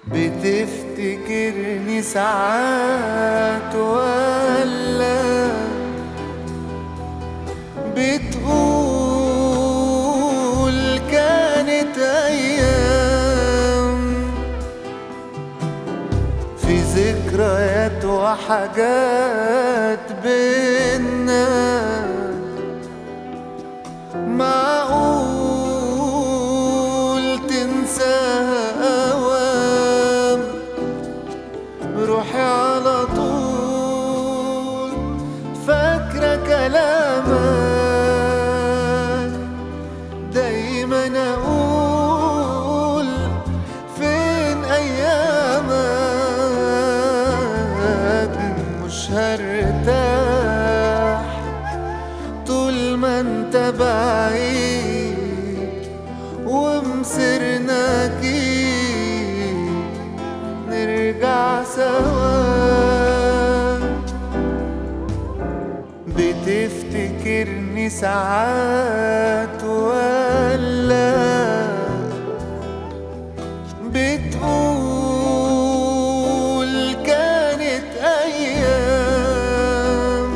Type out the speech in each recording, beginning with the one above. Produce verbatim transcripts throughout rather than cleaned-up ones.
بتفتكرني ساعات ولا بتقول كانت أيام في ذكريات وحاجات بينا؟ معقول تنساها أوام؟ روحي على طول فاكرة كلامك، دايما أقول فين أيامك؟ مش هرتاح طول ما انت بعيد ومسرنا أكيد نرجع سوا. بتفتكرني ساعات ولا بتقول كانت أيام؟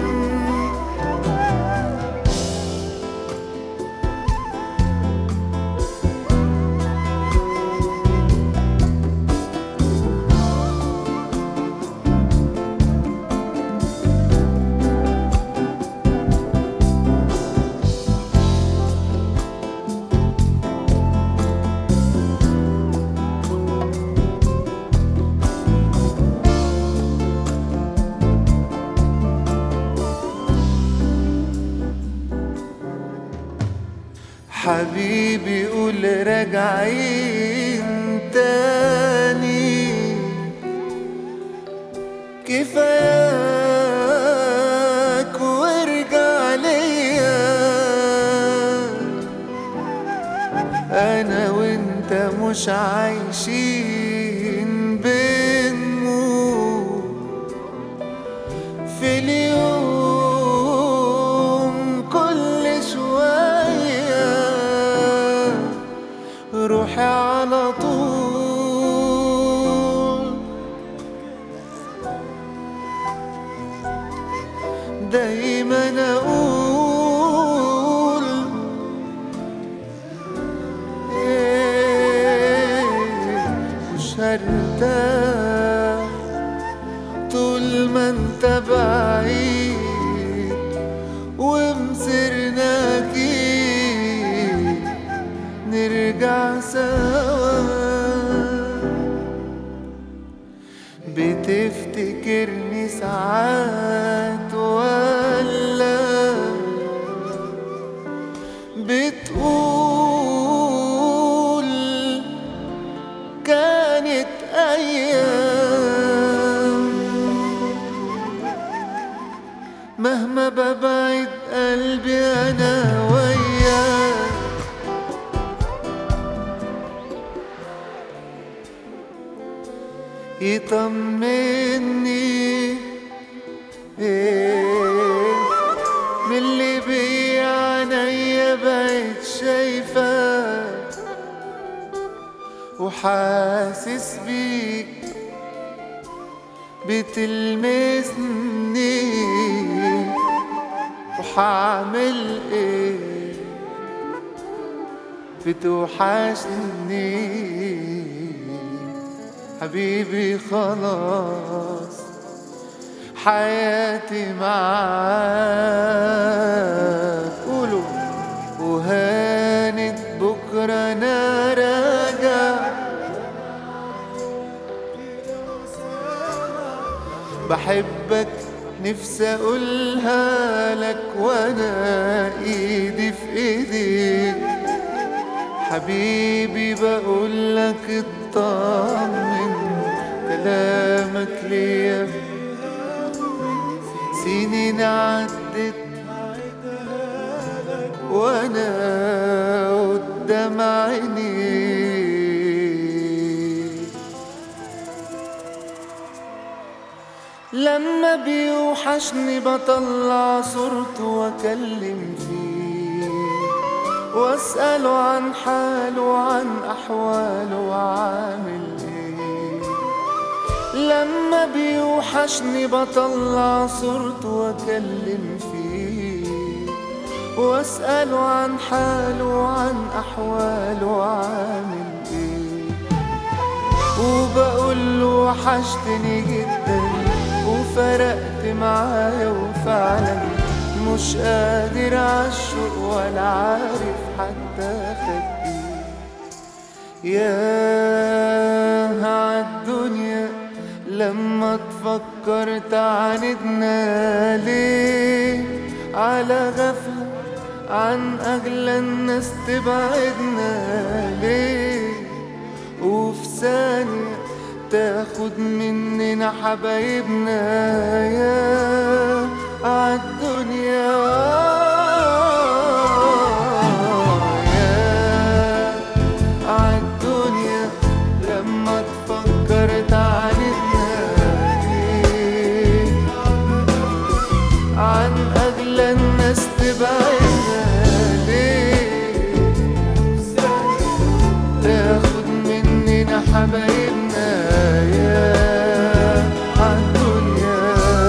حبيبي قول راجعين تاني، كفاياك وارجع ليا. انا وانت مش عايشين بنموت في اليوم كل شوية. روحي على طول دايما أقول إيه مش هرتاح طول ما انت بعيد ومسرنا أكيد نرجع سوا. بتفتكرني ساعات ولا بتقول كانت أيام؟ مهما ببعد قلبي أنا وياك يطمني إيه من اللي بي عينيا بقيت شايفك وحاسس بيك بتلمسني. وحعمل ايه بتوحشني حبيبي، خلاص حياتي معاك. قولوا وهانت بكرة أنا راجع بحبك نفسي أقولها لك وأنا إيدي في إيديك. حبيبي بقولك اطمن كلامك ليا سنين عدت وانا قدام عينيك. لما بيوحشني بطلع صورته واكلم فيه واسأله عن حاله وعن احواله وعامل ايه. لما بيوحشني بطلع صورته واكلم فيه، واسأله عن حاله وعن احواله عامل ايه، وبقول له وحشتني جدا وفرقت معايا، وفعلا مش قادر عالشوق ولا عارف حتى خدي. ياه عالدنيا لما تفكر تعاندنا ليه، على غفلة عن أغلى الناس تبعدنا ليه، وفي ثانية تاخد مننا حبايبنا. يا عالدنيا يا عالدنيا لما تفكر تعاندنا ليه، عن أغلى الناس تبعدنا ليه، تاخد مننا حبايبنا. يا عالدنيا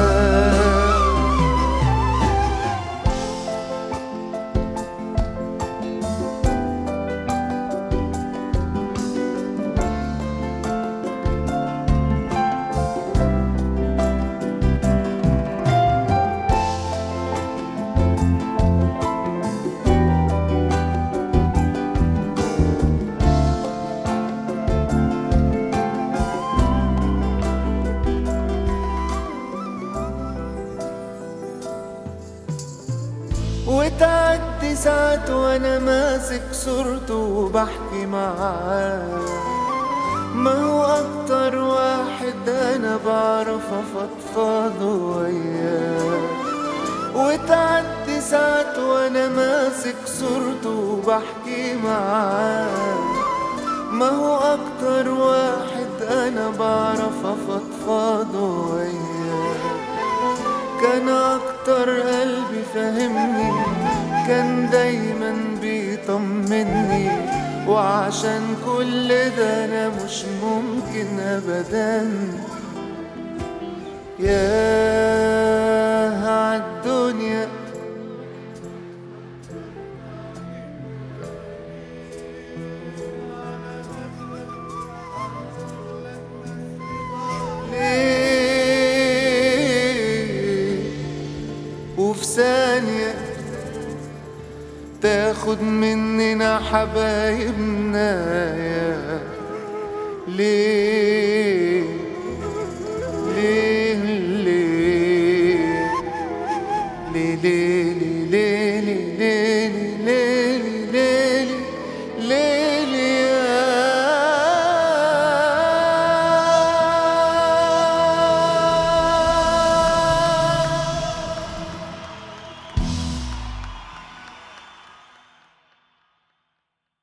وتعدي ساعات وانا ماسك صورته وبحكي معاه، ما هو اكتر واحد انا بعرف افضفض وياه. وتعدي ساعات وانا ماسك صورته وبحكي معاه، ما هو اكتر واحد انا بعرف افضفض وياه. كان اكتر قلبي فهمني، كان دايما بيطمني، وعشان كل ده انا مش ممكن ابدا. ياه عالدنيا وفي ثانية تاخد مننا حبايبنا. يا ليه ليه ليه ليه, ليه